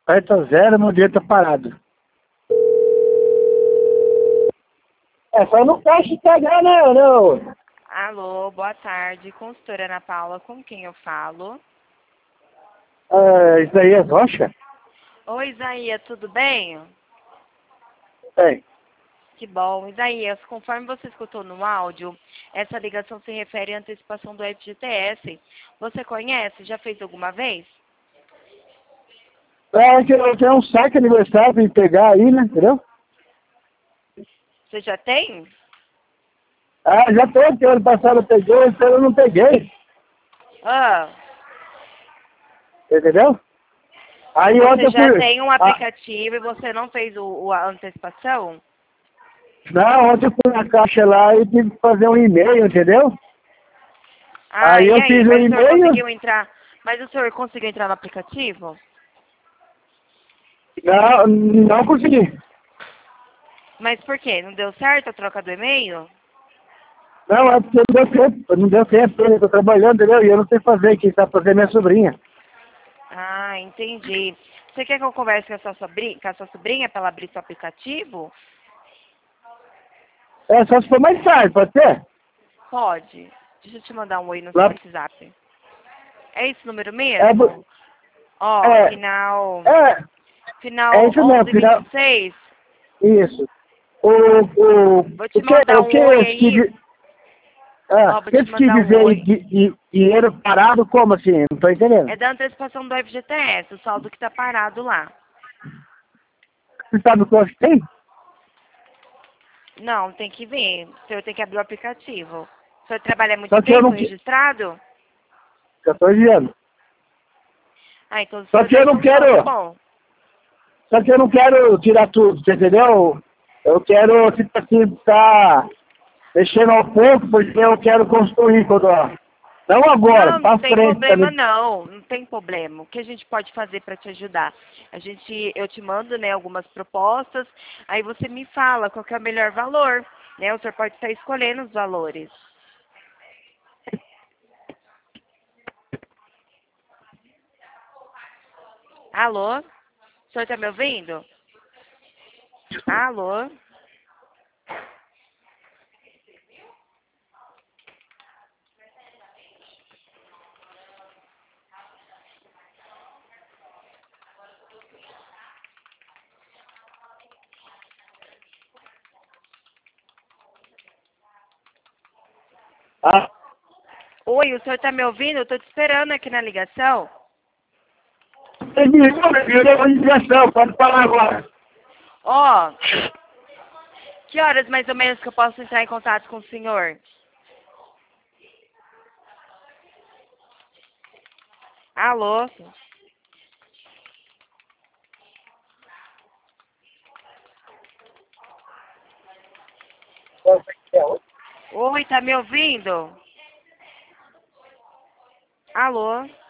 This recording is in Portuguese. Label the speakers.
Speaker 1: Aí tá zero, meu dinheiro tá parado. É, só não pode pegar, não.
Speaker 2: Alô, boa tarde. Consultora Ana Paula, com quem eu falo?
Speaker 1: Isso aí é Rocha?
Speaker 2: Oi, Isaías, tudo bem?
Speaker 1: Tem.
Speaker 2: Que bom. Isaías, conforme você escutou no áudio, essa ligação se refere à antecipação do FGTS. Você conhece? Já fez alguma vez?
Speaker 1: É que eu tenho um saque aniversário pra me pegar aí, né? Entendeu?
Speaker 2: Você já tem?
Speaker 1: Ah, já tô, que ano passado eu peguei, esse ano eu não peguei.
Speaker 2: Ah,
Speaker 1: Entendeu? Aí ontem
Speaker 2: você
Speaker 1: eu
Speaker 2: já
Speaker 1: fui.
Speaker 2: tem um aplicativo e você não fez a antecipação?
Speaker 1: Não, ontem eu fui na caixa lá e tive que fazer um e-mail, entendeu?
Speaker 2: Ah,
Speaker 1: Aí
Speaker 2: e
Speaker 1: eu
Speaker 2: aí?
Speaker 1: fiz o
Speaker 2: Mas o senhor
Speaker 1: e-mail.
Speaker 2: conseguiu entrar? Mas o senhor conseguiu entrar no aplicativo?
Speaker 1: Não, não consegui.
Speaker 2: Mas por quê? Não deu certo a troca do e-mail?
Speaker 1: Não, é porque não deu tempo, eu tô trabalhando, entendeu? E eu não sei fazer, quem tá fazendo é minha sobrinha.
Speaker 2: Ah, entendi. Você quer que eu converse com a sua sobrinha para ela abrir seu aplicativo?
Speaker 1: É, só se for mais tarde, pode ser?
Speaker 2: Pode. Deixa eu te mandar um oi no seu
Speaker 1: Lá,
Speaker 2: WhatsApp. É esse número
Speaker 1: é,
Speaker 2: mesmo? Ó,
Speaker 1: é,
Speaker 2: final
Speaker 1: é, é
Speaker 2: final
Speaker 1: isso mesmo, final,
Speaker 2: 1126.
Speaker 1: isso. O
Speaker 2: Vou te mandar
Speaker 1: o
Speaker 2: um
Speaker 1: que
Speaker 2: oi
Speaker 1: eles
Speaker 2: aí.
Speaker 1: ah,
Speaker 2: Ó,
Speaker 1: o
Speaker 2: vou
Speaker 1: que
Speaker 2: te
Speaker 1: eles quis
Speaker 2: mandar um
Speaker 1: dizer aí,
Speaker 2: oi.
Speaker 1: dinheiro parado, como assim? Não tô entendendo.
Speaker 2: É da antecipação do FGTS, o saldo que tá parado lá.
Speaker 1: Você sabe o que eu acho que tem?
Speaker 2: Não, tem que ver. O senhor tem que abrir o aplicativo. O senhor trabalha há muito
Speaker 1: Só que eu
Speaker 2: tempo
Speaker 1: não,
Speaker 2: registrado?
Speaker 1: 14 anos.
Speaker 2: Ah, então o
Speaker 1: Só
Speaker 2: senhor
Speaker 1: que eu
Speaker 2: deve ter
Speaker 1: não
Speaker 2: um saldo
Speaker 1: quero,
Speaker 2: bom.
Speaker 1: só que eu não quero tirar tudo, você entendeu? Eu quero, tipo assim, tá mexendo ao pouco, porque eu quero construir quando, ó. Não agora,
Speaker 2: Não, não
Speaker 1: pra
Speaker 2: tem
Speaker 1: frente
Speaker 2: problema
Speaker 1: também.
Speaker 2: não, não tem problema. O que a gente pode fazer para te ajudar? Eu te mando, né, algumas propostas, aí você me fala qual que é o melhor valor, né? O senhor pode estar escolhendo os valores. Alô? O senhor está me ouvindo? Alô?
Speaker 1: Ah,
Speaker 2: Oi, o senhor está me ouvindo? Eu estou te esperando aqui na ligação.
Speaker 1: tem uma ligação, pode falar agora.
Speaker 2: Ó, que horas mais ou menos que eu posso entrar em contato com o senhor? Alô? Oi, tá me ouvindo? Alô?